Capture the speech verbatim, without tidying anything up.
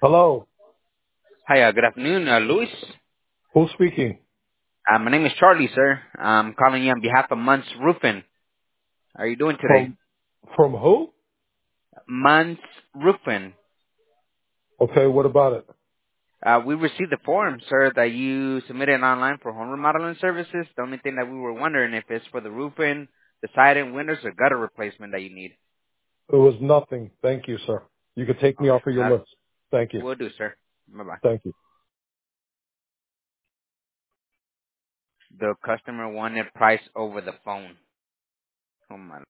Hello. Hi, uh, good afternoon, uh, Luis. Who's speaking? Uh, my name is Charlie, sir. I'm calling you on behalf of Muntz Roofing. How are you doing today? From from who? Muntz Roofing. Okay, what about it? Uh, we received the form, sir, that you submitted online for home remodeling services. The only thing that we were wondering if it's for the roofing, the siding, windows, or gutter replacement that you need. It was nothing. Thank you, sir. You could take me Okay, off of your that list. Thank you. will do, sir. Bye-bye. Thank you. The customer wanted price over the phone. Oh, my